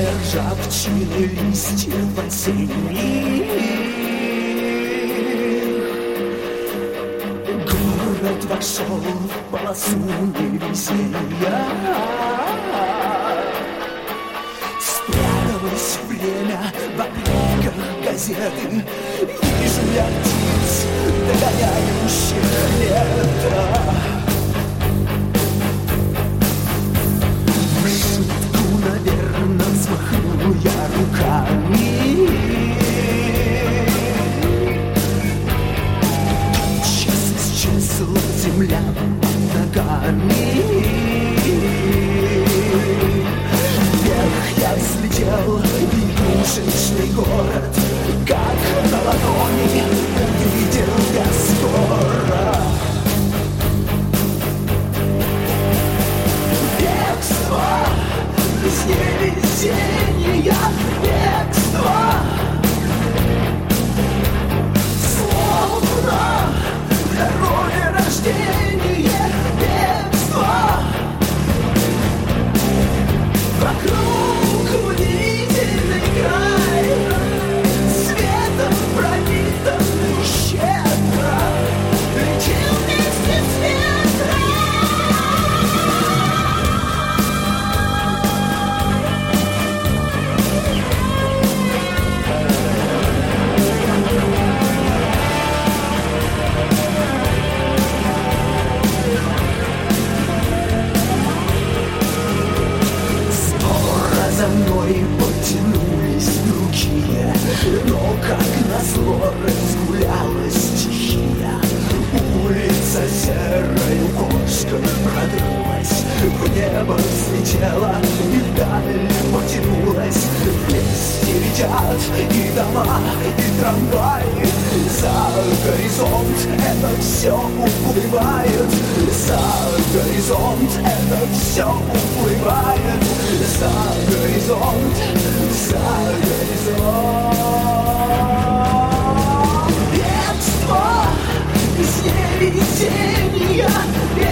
ржавчины листьев осенних. Город вошел в полосу невезения. Спряталось время в обрывках газеты. Вижу я птиц, догоняющих лето. В шутку, наверное, взмахну я руками. Час исчезла земля под ногами. Вверх я взлетел, игрушечный город, как на ладони увидел я скоро. Бегство из невезения, бегство, словно второе рождение, бегство. Вокруг удивительный край, светом пропитан щедро, летел вместе с ветром. За мной потянулись другие, но как назло разгулялась стихия. Улица серой кошкой продралась, в небо взлетела и вдаль потянулась. Вместе летят и дома, и трамваи. За горизонт это все уплывает, за горизонт это все уплывает, за горизонт, за горизонт. Бегство из невезения.